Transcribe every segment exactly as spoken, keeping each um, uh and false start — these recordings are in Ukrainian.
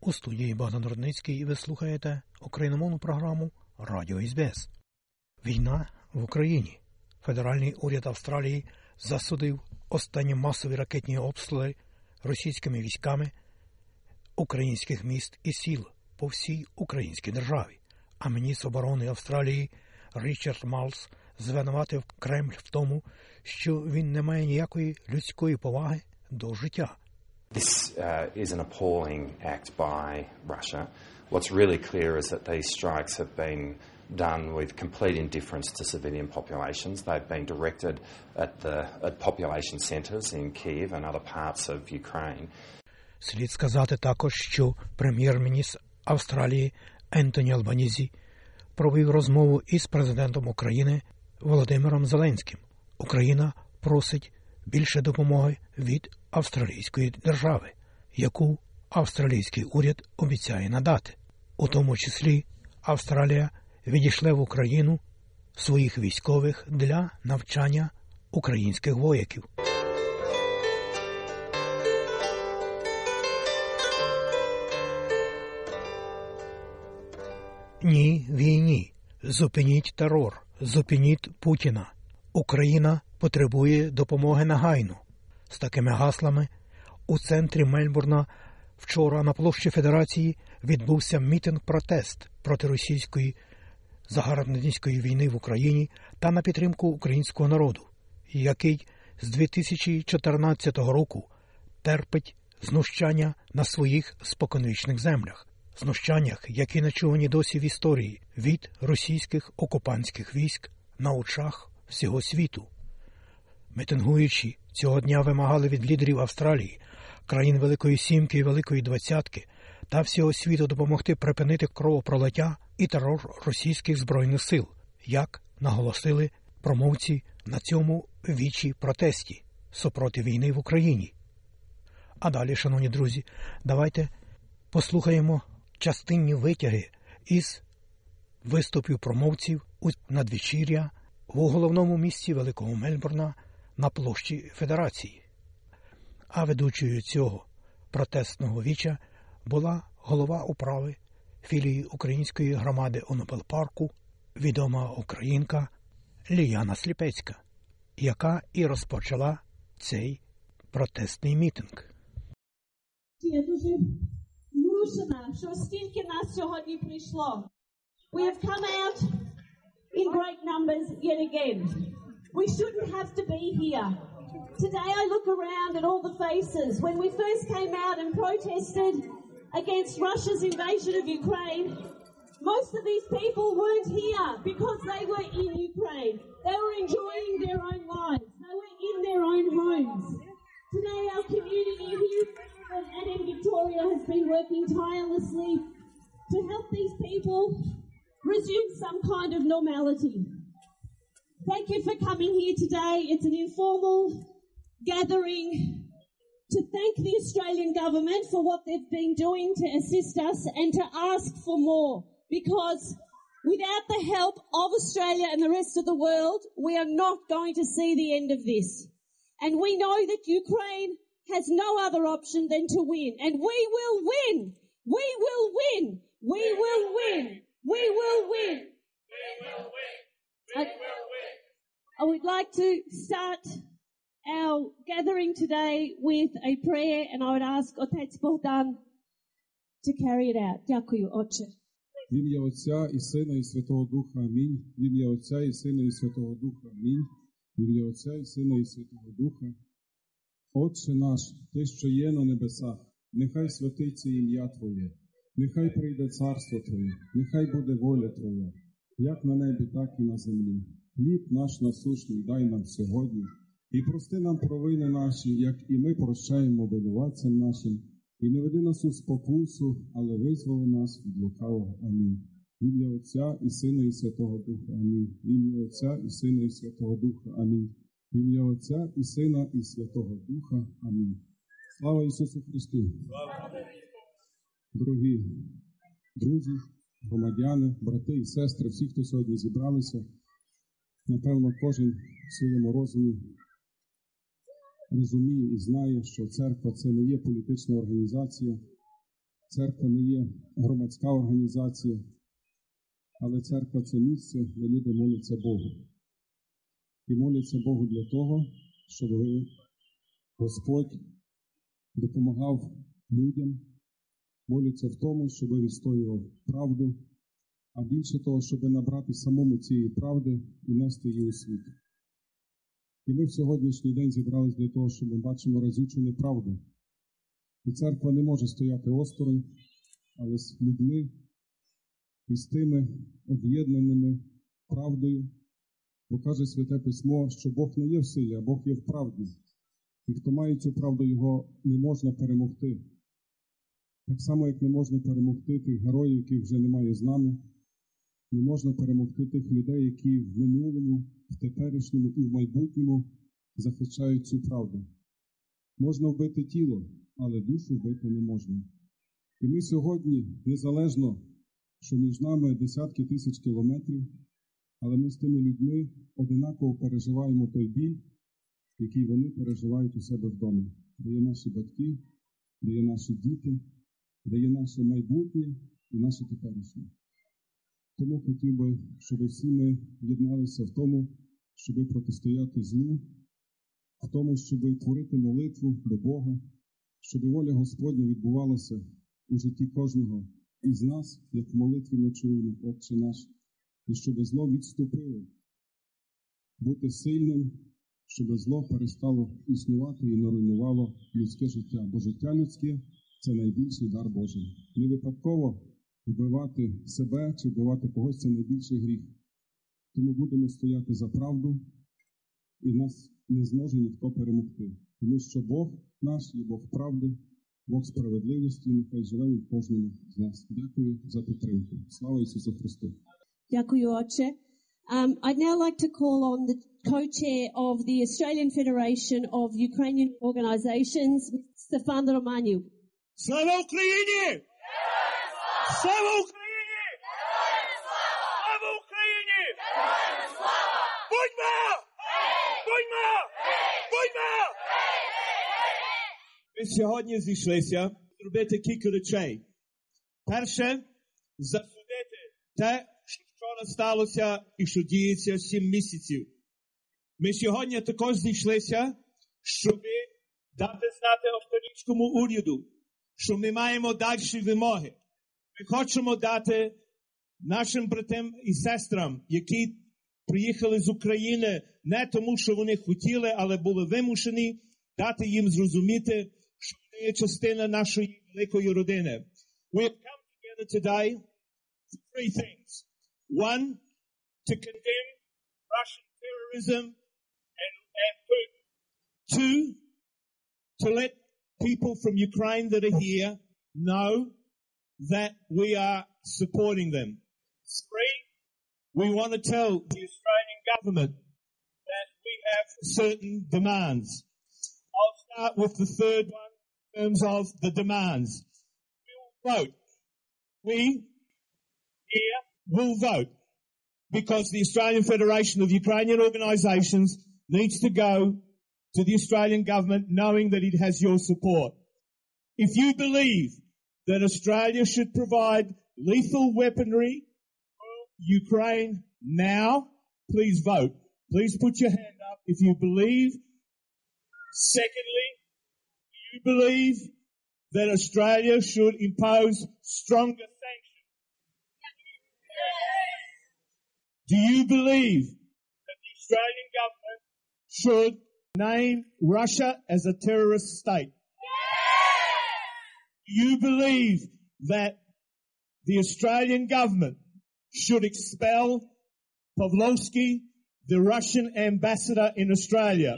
У студії Богдан Рудницький і ви слухаєте україномовну програму Радіо ес бі ес. Війна в Україні. Федеральний уряд Австралії засудив останні масові ракетні обстріли російськими військами українських міст і сіл по всій українській державі. А міністр оборони Австралії Річард Марлс звинуватив Кремль в тому, що він не має ніякої людської поваги до життя. This uh, is an appalling act by Russia. What's really clear is that these strikes have been done with complete indifference to civilian populations. They've been directed at the at population centres in Kyiv and other parts of Ukraine. Слід сказати також, що прем'єр-міністр Австралії Ентоні Албанізі провів розмову із президентом України Володимиром Зеленським. Україна просить більше допомоги від австралійської держави, яку австралійський уряд обіцяє надати. У тому числі Австралія відійшле в Україну своїх військових для навчання українських вояків. Ні війні. Зупиніть терор. Зупиніть Путіна. Україна потребує допомоги негайно. З такими гаслами у центрі Мельбурна вчора на площі Федерації відбувся мітинг-протест проти російської загарбницької війни в Україні та на підтримку українського народу, який з дві тисячі чотирнадцятого року терпить знущання на своїх споконвічних землях. Знущаннях, які нечувані досі в історії від російських окупантських військ на очах всього світу. Мітингуючі цього дня вимагали від лідерів Австралії, країн Великої Сімки і Великої Двадцятки та всього світу допомогти припинити кровопролиття і терор російських збройних сил, як наголосили промовці на цьому вічі протесті супроти війни в Україні. А далі, шановні друзі, давайте послухаємо частинні витяги із виступів промовців у надвечір'я у головному місці Великого Мельбурна на площі Федерації. А ведучою цього протестного віча була голова управи філії української громади у Нобел-парку, відома українка Ліяна Сліпецька, яка і розпочала цей протестний мітинг. Я дуже змушена, що стільки нас сьогодні прийшло. We have come out in great numbers yet again. We shouldn't have to be here. Today I look around at all the faces. When we first came out and protested against Russia's invasion of Ukraine, most of these people weren't here because they were in Ukraine. They were enjoying their own lives. They were in their own homes. Today our community here and in Victoria has been working tirelessly to help these people resume some kind of normality. Thank you for coming here today. It's an informal gathering to thank the Australian government for what they've been doing to assist us and to ask for more, because without the help of Australia and the rest of the world, we are not going to see the end of this. And we know that Ukraine has no other option than to win. And we will win. We will win. We will win. We will win. We will win. We I, will win. I would like to start our gathering today with a prayer, and I would ask Otec Bogdan to carry it out. Дякую, Отче. В ім'я Отця і Сина і Святого Духа. Амінь. В ім'я Отця і Сина і Святого Духа. Амінь. В ім'я Отця і Сина і Святого Духа. Отче наш, Ти, що є на небесах, нехай святиться ім'я Твоє, нехай прийде царство Твоє, нехай буде воля Твоя, як на небі, так і на землі. Хліб наш насущний дай нам сьогодні, і прости нам провини наші, як і ми прощаємо винуватцям нашим, і не веди нас у спокусу, але визволи нас від лукавого. Амінь. В ім'я Отця і Сина і Святого Духа. Амінь. В ім'я Отця і Сина і Святого Духа. Амінь. В ім'я Отця і Сина і Святого Духа. Амінь. Слава Ісусу Христу! Дорогі друзі, громадяни, брати і сестри, всі, хто сьогодні зібралися, напевно, кожен в своєму розумі розуміє і знає, що церква – це не є політична організація, Церква не є громадська організація, але церква – це місце, де люди моляться Богу. І моляться Богу для того, щоб Господь допомагав людям, моляться в тому, щоб відстоював правду, а більше того, щоб набрати самому цієї правди і нести її у світ. І ми в сьогоднішній день зібрались для того, щоб ми бачимо разючу неправду. І церква не може стояти осторонь, але з людьми і з тими об'єднаними правдою, бо каже Святе Письмо, що Бог не є в силі, а Бог є в правді. І хто має цю правду, його не можна перемогти. Так само, як не можна перемогти тих героїв, яких вже немає з нами, не можна перемогти тих людей, які в минулому, в теперішньому і в майбутньому захищають цю правду. Можна вбити тіло, але душу вбити не можна. І ми сьогодні, незалежно, що між нами десятки тисяч кілометрів, але ми з тими людьми одинаково переживаємо той біль, який вони переживають у себе вдома. Де є наші батьки, де є наші діти, де є наше майбутнє і наше теперішнє. Тому хотів би, щоб всі ми єдналися в тому, щоб протистояти злу, в тому, щоб творити молитву до Бога, щоб воля Господня відбувалася у житті кожного із нас, як в молитві ми чуємо, Отче наш, і щоб зло відступило, бути сильним, щоб зло перестало існувати і не руйнувало людське життя. Бо життя людське – це найбільший дар Божий. Не випадково вбивати себе чи вбивати когось – це найбільший гріх. Тому будемо стояти за правду, і нас не зможе ніхто перемогти. Тому що Бог наш є Бог правди, Бог справедливості, нехай живе він кожному з нас. Дякую за підтримку. Слава Ісусу Христу! Дякую, Отче. Um, I'd now like to call on the co-chair of the Australian Federation of Ukrainian Organisations, Stefan Romaniu. Слава Україні! Слава Україні! Слава Україні! Будьмо! Будьмо! Будьмо! Ми сьогодні зійшлися зробити кілька речей. Перше, засудити те, що вчора сталося і що діється сім місяців. Ми сьогодні також зійшлися, щоб дати знати австралійському уряду, що ми маємо дальші вимоги. Ми хочемо дати нашим братам і сестрам, які приїхали з України не тому, що вони хотіли, але були вимушені, дати їм зрозуміти, що вони є частина нашої великої родини. We have come together today for three things. One, to condemn Russian terrorism and, and Putin. Two, to let people from Ukraine that are here know that we are supporting them. Three, we want to tell the Australian government that we have certain demands. I'll start with the third one in terms of the demands. We will vote. We here will vote because the Australian Federation of Ukrainian Organisations needs to go to the Australian government knowing that it has your support. If you believe that Australia should provide lethal weaponry for Ukraine now, please vote. Please put your hand up if you believe. Secondly, do you believe that Australia should impose stronger sanctions? Do you believe that the Australian government should name Russia as a terrorist state? Do you believe that the Australian government should expel Pavlovsky, the Russian ambassador in Australia?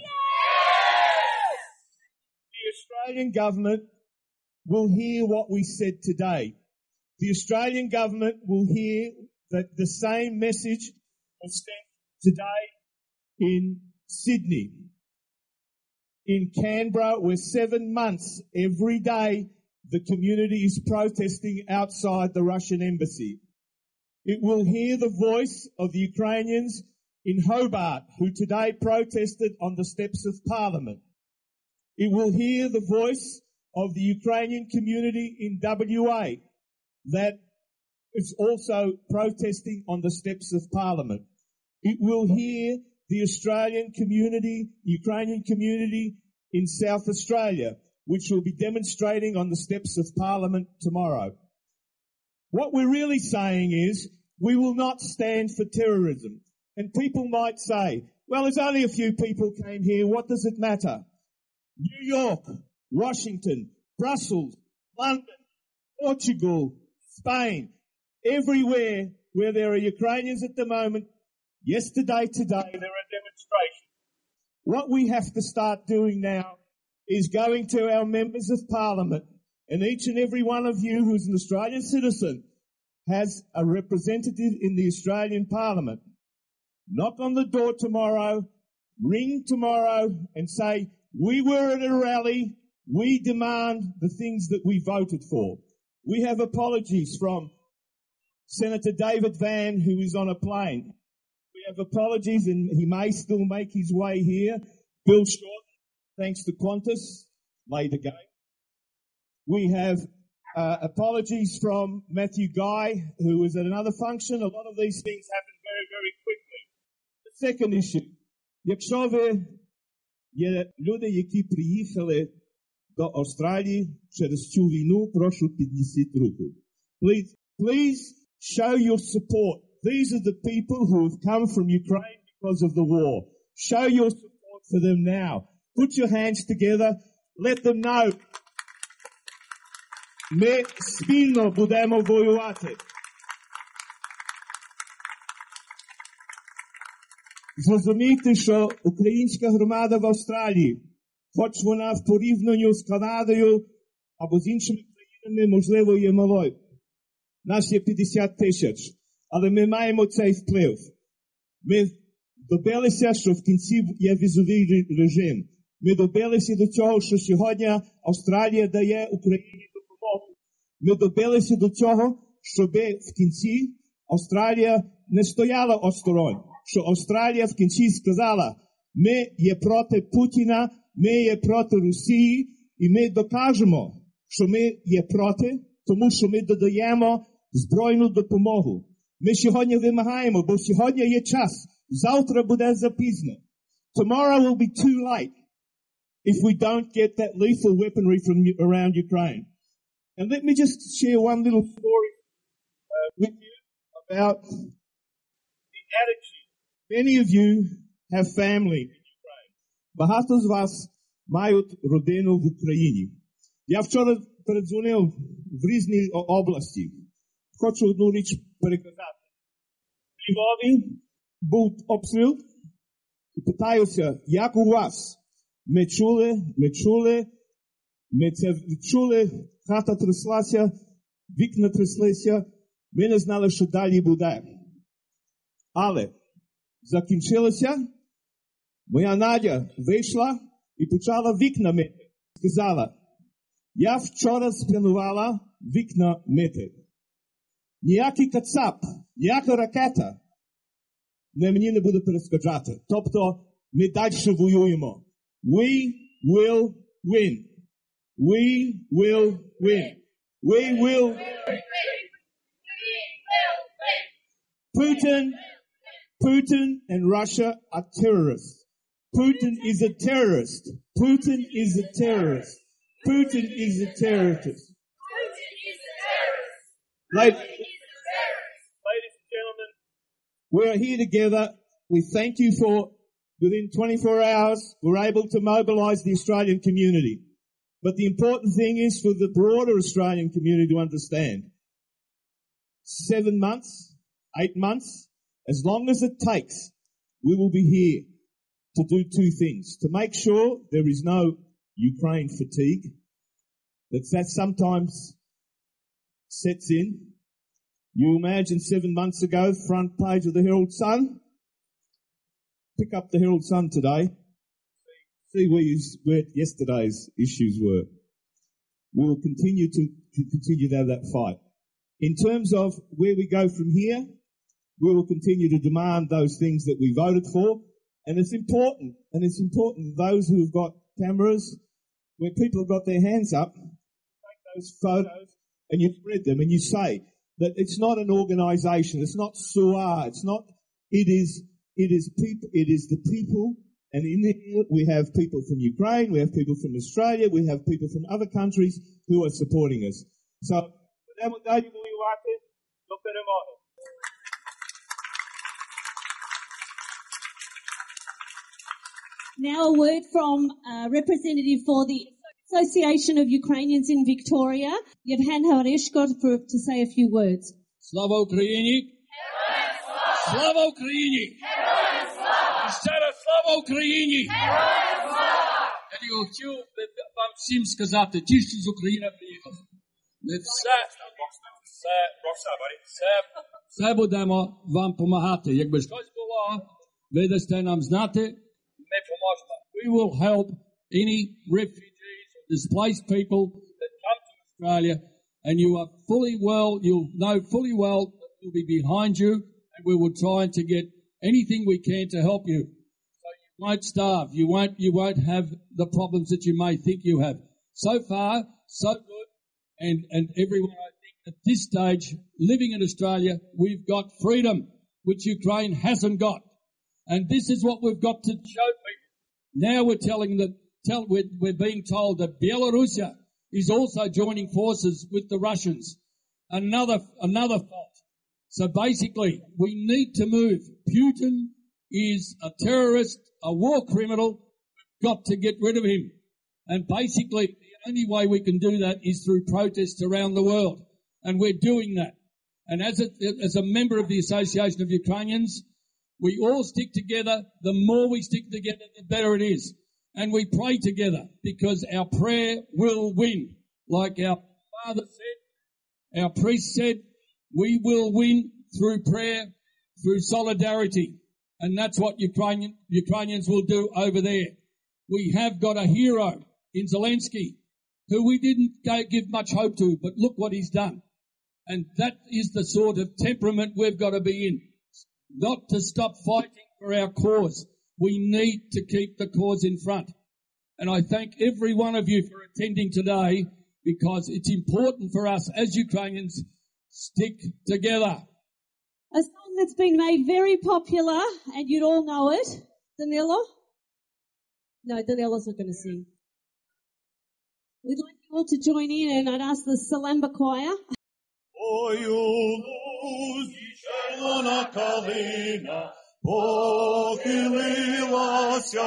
The Australian government will hear what we said today. The Australian government will hear that the same message was sent today in Sydney. In Canberra, where seven months every day the community is protesting outside the Russian embassy. It will hear the voice of the Ukrainians in Hobart, who today protested on the steps of Parliament. It will hear the voice of the Ukrainian community in W A that is also protesting on the steps of Parliament. It will hear the Australian community, Ukrainian community in South Australia, which will be demonstrating on the steps of Parliament tomorrow. What we're really saying is we will not stand for terrorism. And people might say, well, there's only a few people came here. What does it matter? New York, Washington, Brussels, London, Portugal, Spain, everywhere where there are Ukrainians at the moment, yesterday, today, there are demonstrations. What we have to start doing now is going to our members of Parliament, and each and every one of you who's an Australian citizen has a representative in the Australian Parliament. Knock on the door tomorrow, ring tomorrow and say, we were at a rally, we demand the things that we voted for. We have apologies from Senator David Van, who is on a plane. We have apologies, and he may still make his way here. Bill Shorten, thanks to Qantas, late again. We have uh, apologies from Matthew Guy, who was at another function. A lot of these things happen very, very quickly. The second issue. Якщо ви є люди, які приїхали до Австралії через цю війну, прошу піднесіть руку. Please, please show your support. These are the people who have come from Ukraine because of the war. Show your support for them now. Put your hands together. Let them know. Ми спільно будемо воювати. Зрозумійте, що українська громада в Австралії, хоч вона в порівнянні з Канадою або з іншими країнами, можливо, є малою. Нас є п'ятдесят тисяч, але ми маємо цей вплив. Ми добилися, що в кінці є візовий режим. Ми добилися до цього, що сьогодні Австралія дає Україні допомогу. Ми добилися до цього, щоб в кінці Австралія не стояла осторонь. Що Австралія в кінці сказала, ми є проти Путіна, ми є проти Росії, і ми докажемо, що ми є проти, тому що ми додаємо збройну допомогу. Ми сьогодні вимагаємо, бо сьогодні є час, завтра буде запізно. Tomorrow will be too late if we don't get that lethal weaponry from around Ukraine. And let me just share one little story uh, with you about the attitude. Many of you have family in Ukraine. Багато з вас мають родину в Україні. Я вчора передзвонив в різні області. Хочу одну річ переказати. В Львові був обстріл і питаюся, як у вас? Ми чули, ми чули, ми це відчули, хата тряслася, вікна тряслися, ми не знали, що далі буде. Але закінчилося, моя Надя вийшла і почала вікна мити. Сказала, я вчора спланувала вікна мити. Ніякий кацап, ніяка ракета не мені не буде перешкоджати. Тобто ми далі воюємо. We will win. We will win. We will win. Putin, Putin and Russia are terrorists. Putin is a terrorist. Putin is a terrorist. Putin is a terrorist. Ladies, ladies and gentlemen, we are here together. We thank you for, within twenty-four hours, we're able to mobilize the Australian community. But the important thing is for the broader Australian community to understand. Seven months, eight months, as long as it takes, we will be here to do two things. To make sure there is no Ukraine fatigue, that that sometimes sets in. You imagine seven months ago, front page of the Herald Sun. Pick up the Herald Sun today. See where, you, where yesterday's issues were. We will continue to, to continue to have that fight. In terms of where we go from here, we will continue to demand those things that we voted for. And it's important, and it's important, those who have got cameras, when people have got their hands up, you take those photos and you spread them and you say that it's not an organisation, it's not S U A, it's not, it is, it is people, it is the people, and in there we have people from Ukraine, we have people from Australia, we have people from other countries who are supporting us. So, now a word from a representative for the Association of Ukrainians in Victoria, Yevhen Harishko, to say a few words. Слава Україні! Слава Україні! Ще раз слава Україні! Я хотів вам всім сказати, ті, що з України приїхали, ми все, все, все, все будемо вам допомагати. Якби щось було, ви дасте нам знати, ми поможемо. We will help any refugees or displaced people that come to Australia, and you are fully well, you'll know fully well that we'll be behind you, and we will try to get anything we can to help you. So you won't starve, you won't, you won't have the problems that you may think you have. So far, so good, and, and everyone, I think, at this stage, living in Australia, we've got freedom, which Ukraine hasn't got. And this is what we've got to show people. Now we're telling that, tell, we're, we're being told that Belarusia is also joining forces with the Russians. Another, another fault. So basically, we need to move. Putin is a terrorist, a war criminal. We've got to get rid of him. And basically, the only way we can do that is through protests around the world. And we're doing that. And as a, as a member of the Association of Ukrainians, we all stick together. The more we stick together, the better it is. And we pray together because our prayer will win. Like our father said, our priest said, we will win through prayer, through solidarity. And that's what Ukrainian, Ukrainians will do over there. We have got a hero in Zelensky who we didn't give much hope to, but look what he's done. And that is the sort of temperament we've got to be in. Not to stop fighting for our cause. We need to keep the cause in front. And I thank every one of you for attending today because it's important for us as Ukrainians stick together. A song that's been made very popular, and you'd all know it. Danilo? No, Danilo's not going to sing. We'd like you all to join in, and I'd ask the Salamba Choir. Червона калина похилилася,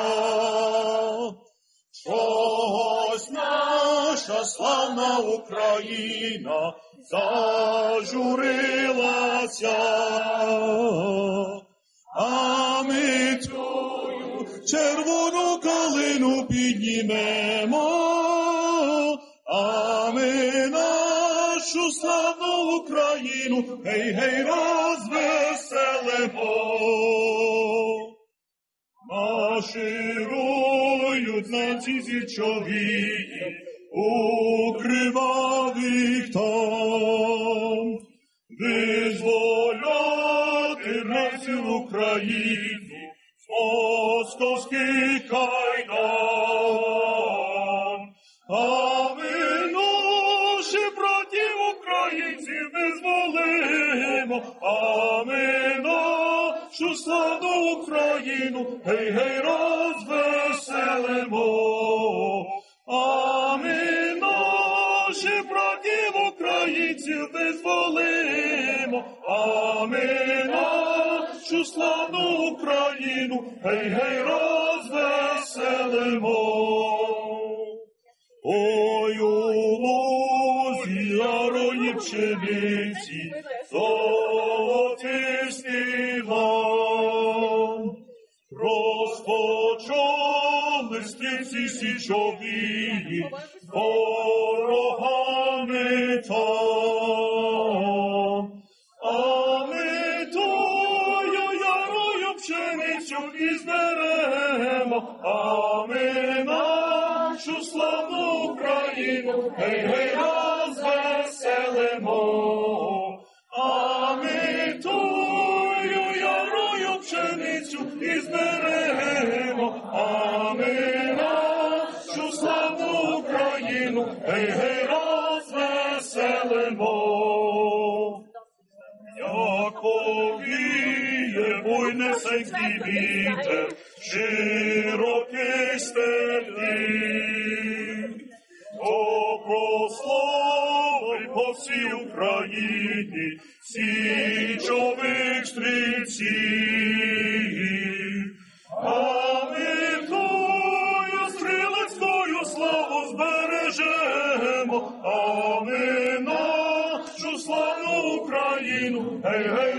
щось наша славна Україна зажурилася, а ми тую червону калину піднімемо, а ми нашу славну Україну, гей, гей, розвеселимо. Марширують нації січові, укривавих там, визволяти націю Україну з московських кайдан. А ми наші братів українців визволимо, а ми нашу славну Україну, гей, гей, розвеселимо. А ми наші братів українців визволимо, а ми нашу славну Україну, гей, гей, розвеселимо. Ой, у лозі ярої пшениці золотистий лан, розпочали стрільці січові з ворогами там. А ми тою ярою пшеницю і зберемо, а ми нашу славну Україну, гей, гей, розвеселимо. А ми тою ярою пшеницю і зберемо, а ми нашу славну гей, гей, розвеселимо. Як повіє буйнесенький вітер, широкий степів, о, прослави по всій Україні січових стрільців. А ми тою стрілецькою славу збережемо, а ми нашу славну Україну, гей, гей,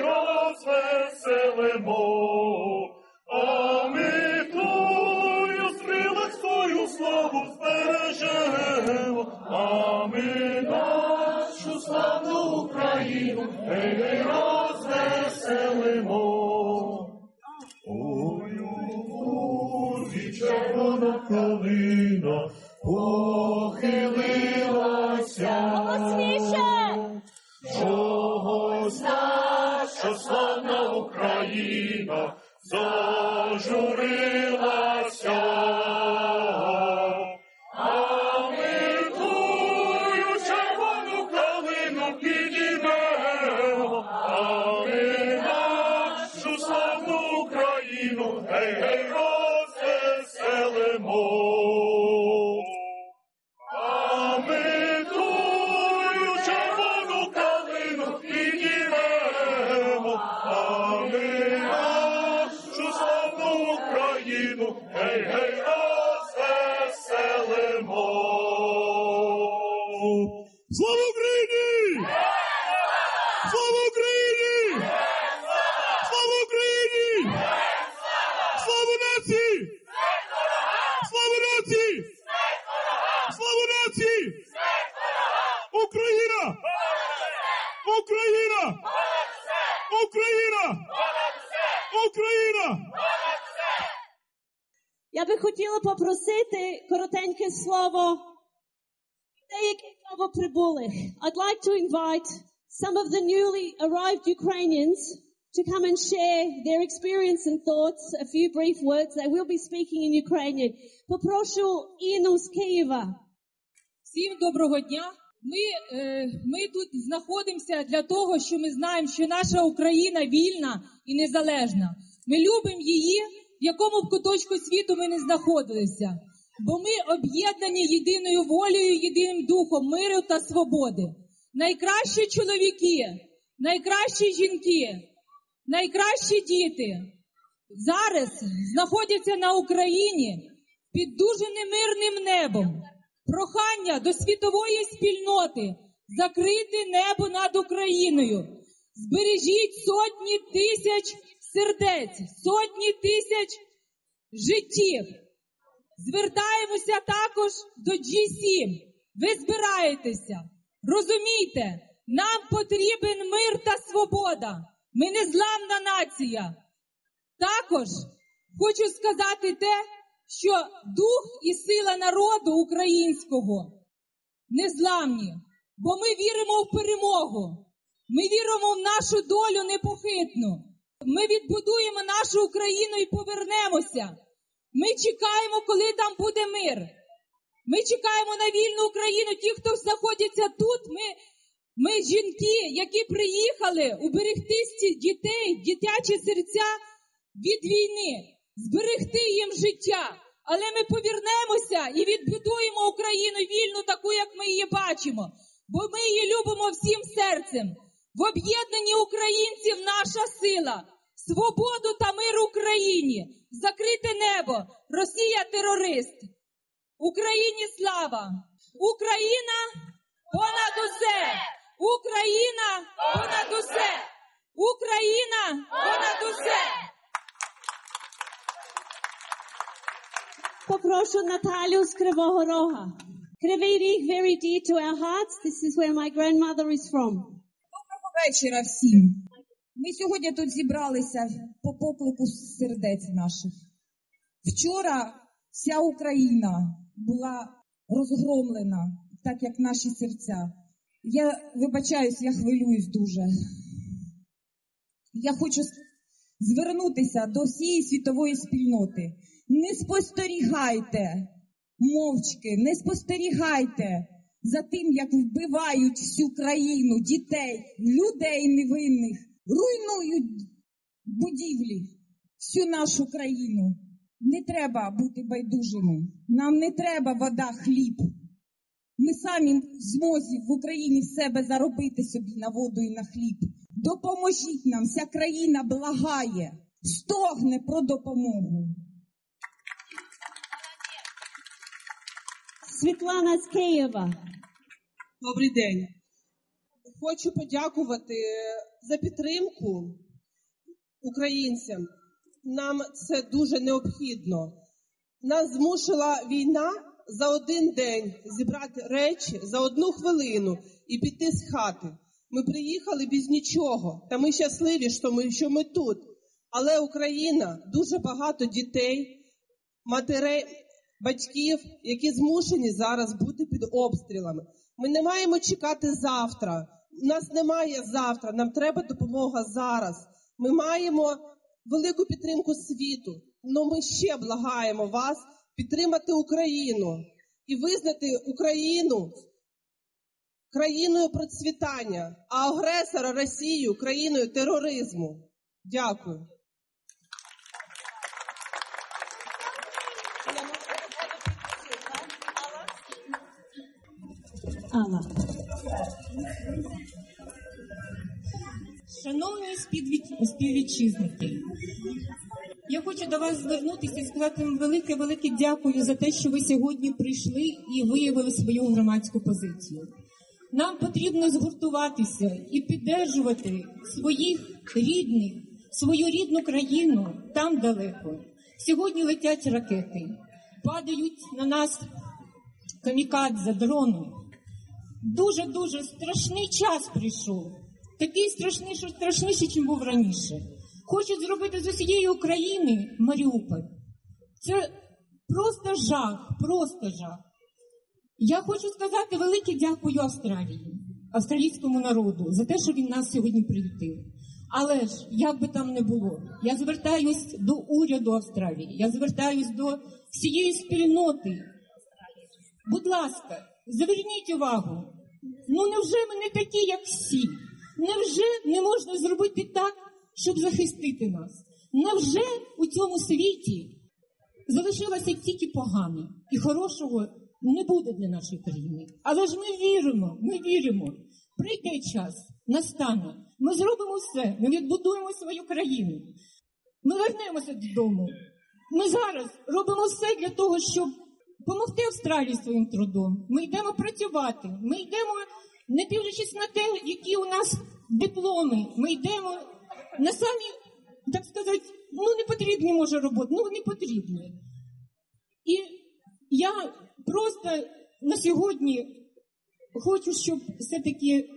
розвеселимо. А ми тою стрілецькою славу збережемо, а ми нашу славну Україну, гей, гей, розвеселимо. Ой, у лузі червона калина похилилася. Чогось наша славна Україна зажурилася. А ми тую червону калину підіймемо, а ми нашу славну Україну, гей, гей, розвеселимо. А ми тую червону калину підіймемо, а ми нашу славну Україну, гей, гей, розвеселимо. Слава Україні! Слава Україні! Слава Україні! Слава нації! Слава нації! Слава нації! Україна! Україна! Україна! Україна! Я би хотіла попросити коротеньке слово деяких новоприбулих. I'd like to invite some of the newly arrived Ukrainians to come and share their experience and thoughts, a few brief words. They will be speaking in Ukrainian. Попрошу Інну з Києва. Всім доброго дня. Ми, е, ми тут знаходимося для того, що ми знаємо, що наша Україна вільна і незалежна. Ми любимо її, в якому б куточку світу ми не знаходилися. Бо ми об'єднані єдиною волею, єдиним духом миру та свободи. Найкращі чоловіки, найкращі жінки, найкращі діти зараз знаходяться на Україні під дуже немирним небом. Прохання до світової спільноти закрити небо над Україною. Збережіть сотні тисяч сердець, сотні тисяч життів. Звертаємося також до джі сім. Ви збираєтеся. Розумійте, нам потрібен мир та свобода. Ми незламна нація. Також хочу сказати те, що дух і сила народу українського незламні, бо ми віримо в перемогу, ми віримо в нашу долю непохитну, ми відбудуємо нашу Україну і повернемося. Ми чекаємо, коли там буде мир. Ми чекаємо на вільну Україну. Ті, хто знаходяться тут, ми, ми жінки, які приїхали уберегти дітей, дитячі серця від війни, зберегти їм життя. Але ми повернемося і відбудуємо Україну вільну, таку, як ми її бачимо. Бо ми її любимо всім серцем. В об'єднанні українців наша сила. Свободу та мир Україні. Закрите небо. Росія – терорист. Україні слава. Україна понад усе. Україна понад усе. Україна понад усе. Попрошу Наталю з Кривого Рога. Кривий Ріг very dear to our hearts. This is where my grandmother is from. Доброго вечора всім. Ми сьогодні тут зібралися по поклику сердець наших. Вчора вся Україна була розгромлена, так як наші серця. Я вибачаюсь, я хвилююсь дуже. Я хочу звернутися до всієї світової спільноти. Не спостерігайте мовчки, не спостерігайте за тим, як вбивають всю країну, дітей, людей невинних, руйнують будівлі, всю нашу країну. Не треба бути байдужими. Нам не треба вода, хліб. Ми самі в змозі в Україні в себе заробити собі на воду і на хліб. Допоможіть нам, вся країна благає, стогне про допомогу. Світлана з Києва. Добрий день. Хочу подякувати за підтримку українцям. Нам це дуже необхідно. Нас змусила війна за один день зібрати речі за одну хвилину і піти з хати. Ми приїхали без нічого, та ми щасливі, що ми, що ми тут. Але Україна, дуже багато дітей, матерей, батьків, які змушені зараз бути під обстрілами. Ми не маємо чекати завтра. У нас немає завтра, нам треба допомога зараз. Ми маємо велику підтримку світу, але ми ще благаємо вас підтримати Україну і визнати Україну країною процвітання, а агресора Росію країною тероризму. Дякую. Алла. Шановні співвітчизники, я хочу до вас звернутися і сказати вам велике-велике дякую за те, що ви сьогодні прийшли і виявили свою громадську позицію. Нам потрібно згуртуватися і підтримувати своїх рідних, свою рідну країну там далеко. Сьогодні летять ракети, падають на нас камікадзе, дрони. Дуже-дуже страшний час прийшов. Такий страшний, що страшніший, ніж був раніше. Хочуть зробити з усієї України Маріуполь. Це просто жах, просто жах. Я хочу сказати велике дякую Австралії, австралійському народу, за те, що він нас сьогодні привітив. Але ж, як би там не було, я звертаюсь до уряду Австралії, я звертаюсь до всієї спільноти. Будь ласка, зверніть увагу, ну невже ми не такі, як всі? Невже не можна зробити так, щоб захистити нас? Невже у цьому світі залишилося тільки погане і хорошого не буде для нашої країни? Але ж ми віримо, ми віримо. Прийде час, настане. Ми зробимо все, ми відбудуємо свою країну. Ми вернемося додому. Ми зараз робимо все для того, щоб допомогти Австралії своїм трудом. Ми йдемо працювати, ми йдемо, не дивлячись на те, які у нас дипломи, ми йдемо на самі, так сказати, ну не потрібні, може, роботи, ну не потрібні. І я просто на сьогодні хочу, щоб все-таки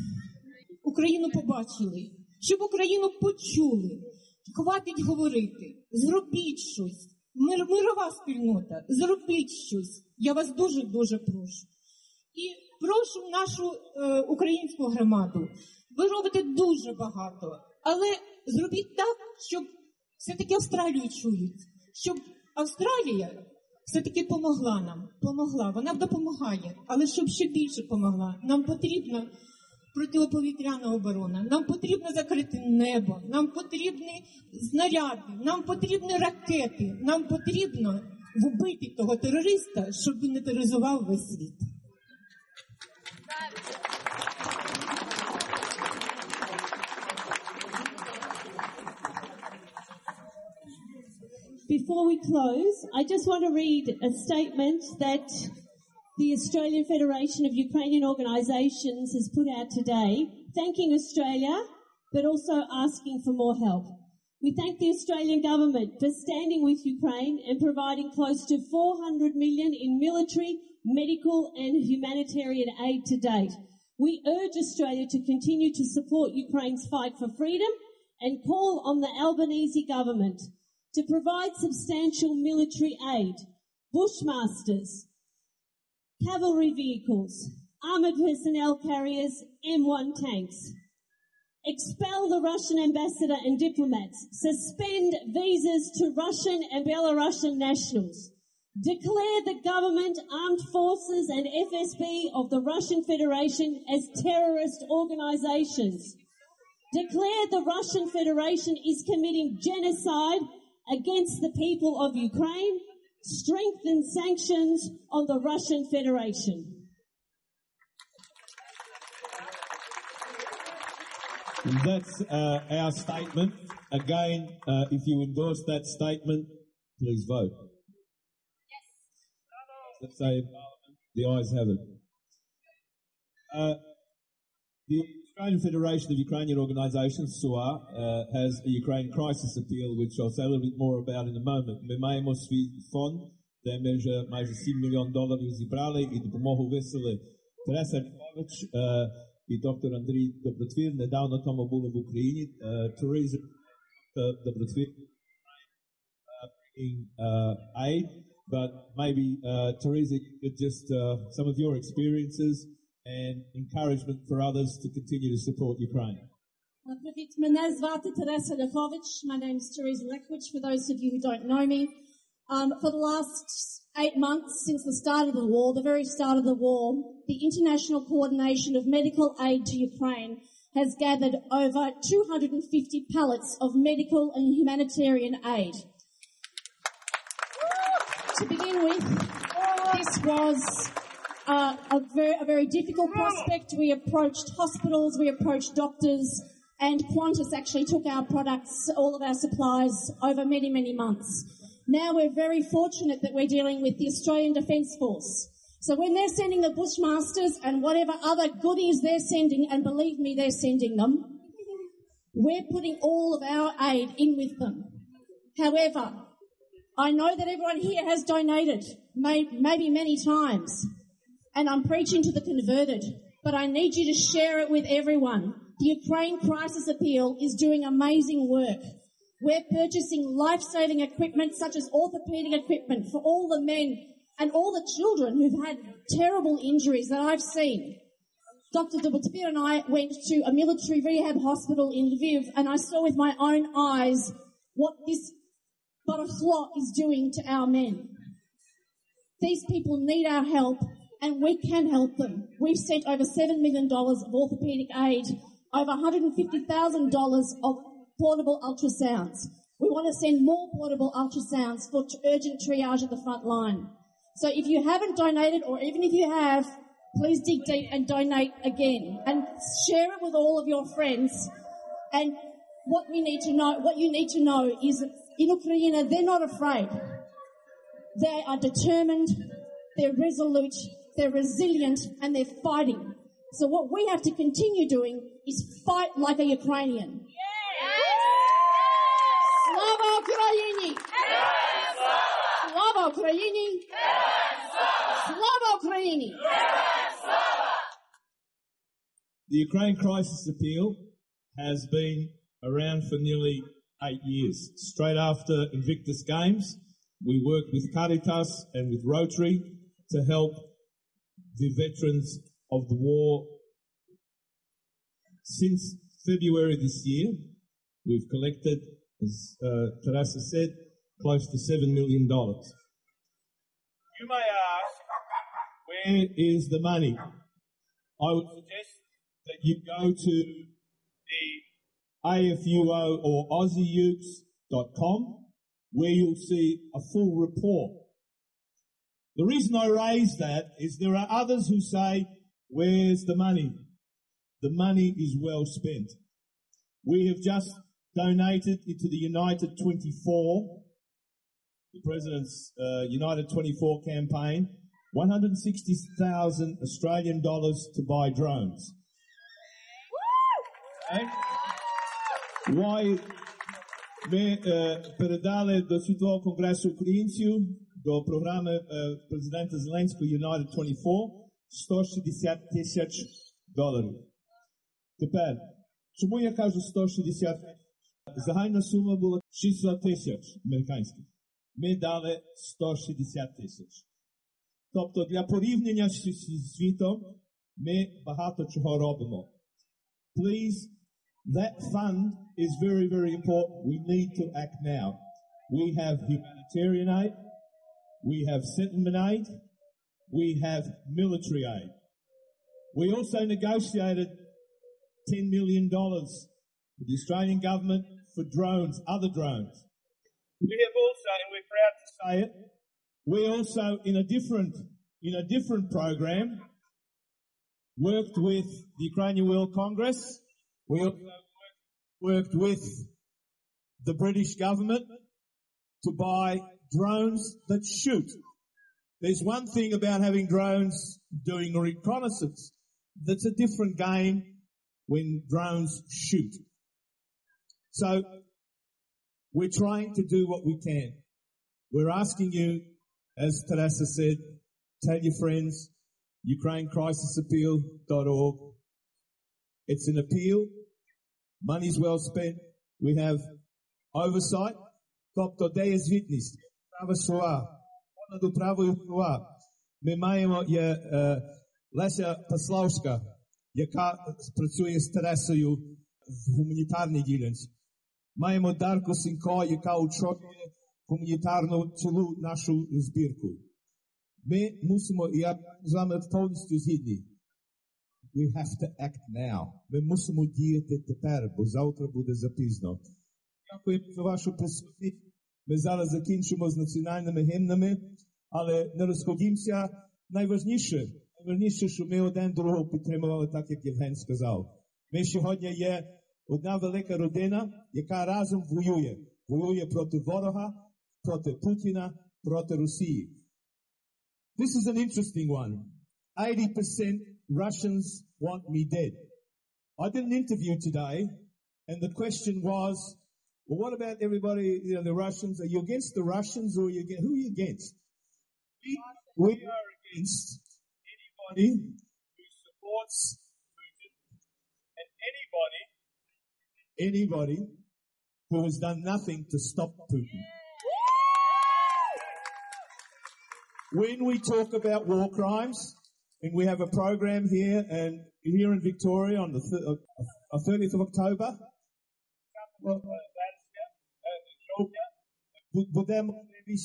Україну побачили, щоб Україну почули. Хватить говорити, зробіть щось. Мир, мирова спільнота, зробіть щось. Я вас дуже-дуже прошу. І прошу нашу е, українську громаду. Ви робите дуже багато, але зробіть так, щоб все-таки Австралію чують. Щоб Австралія все-таки помогла нам, помогла. Вона допомагає, але щоб ще більше помогла. Нам потрібна протиповітряна оборона, нам потрібно закрити небо, нам потрібні снаряди, нам потрібні ракети, нам потрібно вбити того терориста, щоб він не тероризував весь світ. Before we close, I just want to read a statement that the Australian Federation of Ukrainian Organisations has put out today, thanking Australia, but also asking for more help. We thank the Australian government for standing with Ukraine and providing close to four hundred million dollars in military, medical and humanitarian aid to date. We urge Australia to continue to support Ukraine's fight for freedom and call on the Albanese government to provide substantial military aid, bushmasters, cavalry vehicles, armoured personnel carriers, M one tanks. Expel the Russian ambassador and diplomats. Suspend visas to Russian and Belarusian nationals. Declare the government, armed forces and F S B of the Russian Federation as terrorist organizations. Declare the Russian Federation is committing genocide against the people of Ukraine. Strengthen sanctions on the Russian Federation. That's uh, our statement. Again, uh, if you endorse that statement, please vote. Yes. Let's say the ayes have it. Uh, the Australian Federation of Ukrainian Organisations, S U A, uh, has a Ukraine crisis appeal, which I'll say a little bit more about in a moment. Ми маємо свій фонд, де ми вже майже сім мільйонів доларів зібрали і допомогу висили. Тереса Львович uh, і доктор Андрій Добротвір недавно тому були в Україні. Uh, Teresa uh, Добротвір uh, bringing uh, aid, but maybe uh, Teresa, you could just uh, some of your experiences and encouragement for others to continue to support Ukraine. Привіт, мене звати Тереса Ляхович. My name is Teresa Leckwich, for those of you who don't know me. Um, for the last eight months since the start of the war, the very start of the war, the International Coordination of Medical Aid to Ukraine has gathered over two hundred fifty pallets of medical and humanitarian aid. To begin with, this was Uh, a, very, a very difficult prospect. We approached hospitals, we approached doctors, and Qantas actually took our products, all of our supplies, over many, many months. Now we're very fortunate that we're dealing with the Australian Defence Force. So when they're sending the Bushmasters and whatever other goodies they're sending, and believe me, they're sending them, we're putting all of our aid in with them. However, I know that everyone here has donated, may, maybe many times. And I'm preaching to the converted, but I need you to share it with everyone. The Ukraine Crisis Appeal is doing amazing work. We're purchasing life-saving equipment such as orthopedic equipment for all the men and all the children who've had terrible injuries that I've seen. Doctor Dobrotvir and I went to a military rehab hospital in Lviv, and I saw with my own eyes what this barachlo is doing to our men. These people need our help, and we can help them. We've sent over seven million dollars of orthopedic aid, over one hundred fifty thousand dollars of portable ultrasounds. We want to send more portable ultrasounds for urgent triage at the front line. So if you haven't donated, or even if you have, please dig deep and donate again. And share it with all of your friends. And what we need to know, what you need to know is that in Ukraine, they're not afraid. They are determined, they're resolute, they're resilient, and they're fighting. So what we have to continue doing is fight like a Ukrainian. Slava Ukraini! Slava Ukraini! Slava Ukraini! The Ukraine Crisis Appeal has been around for nearly eight years. Straight after Invictus Games, we worked with Caritas and with Rotary to help the veterans of the war. Since February this year, we've collected, as uh, Teresa said, close to seven million dollars. You may ask, where is the money? I would suggest that you go to the A F U O or Aussie Ukes dot com, where you'll see a full report. The reason I raise that is there are others who say, where's the money? The money is well spent. We have just donated into the United twenty-four, the President's uh, United twenty-four campaign, one hundred sixty thousand Australian dollars to buy drones. Okay? Why me uh, передали до Світового конгресу українців, до програми uh, президента Зеленського United twenty-four сто шістдесят тисяч доларів. Тепер, чому я кажу сто шістдесят? Загальна сума була шістсот тисяч американських. Ми дали сто шістдесят тисяч. Тобто для порівняння з світом ми багато чого робимо. Please, that fund is very, very important. We need to act now. We have humanitarian aid. we have settlement aid, we have military aid. We also negotiated ten million dollars with the Australian government for drones, other drones. We have also, and we're proud to say it, we also, in a different, in a different program, worked with the Ukrainian World Congress. We also worked with the British government to buy drones that shoot. There's one thing about having drones doing reconnaissance. That's a different game when drones shoot. So we're trying to do what we can. We're asking you, as Teresa said, tell your friends, Ukraine Crisis Appeal dot org. It's an appeal. Money's well spent. We have oversight. Тобто, де є звітність? Права слова. Понад правою слова. Ми маємо є е, Леся Паславська, яка працює з Тересою в гуманітарній ділянці. Маємо Дарку Сінько, яка очолює гуманітарну цілу нашу збірку. Ми мусимо, і я з вами повністю згідний, we have to act now. Ми мусимо діяти тепер, бо завтра буде запізно. Дякую за вашу присутність. Ми зараз закінчимо з національними гімнами, але не розходімося. Найважніше, найважніше, що ми один другого підтримували, так як Євген сказав. Ми сьогодні є одна велика родина, яка разом воює. Воює проти ворога, проти Путіна, проти Росії. This is an interesting one. eighty percent Russians want me dead. I did an interview today, and the question was, well, what about everybody, you know, the Russians? Are you against the Russians, or are you against, who are you against? We, we are against anybody who supports Putin, and anybody, anybody who has done nothing to stop Putin. When we talk about war crimes, and we have a program here and here in Victoria on the thirtieth of October, будемо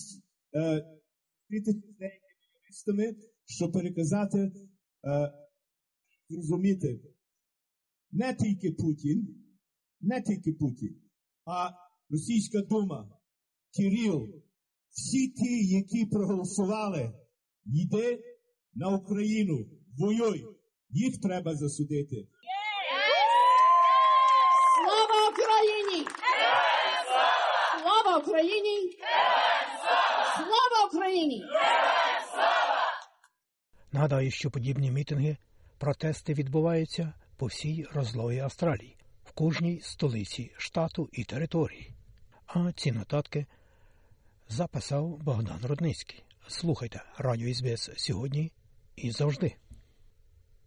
юристами, щоб переказати, зрозуміти, не тільки Путін, не тільки Путін, а Російська Дума, Кирил, всі ті, які проголосували, йди на Україну, воюй, їх треба засудити. Слава Україні! Слава Україні! Слава Україні! Нагадаю, що подібні мітинги, протести відбуваються по всій розлої Австралії, в кожній столиці штату і території. А ці нотатки записав Богдан Рудницький. Слухайте Радіо ес бі ес сьогодні і завжди.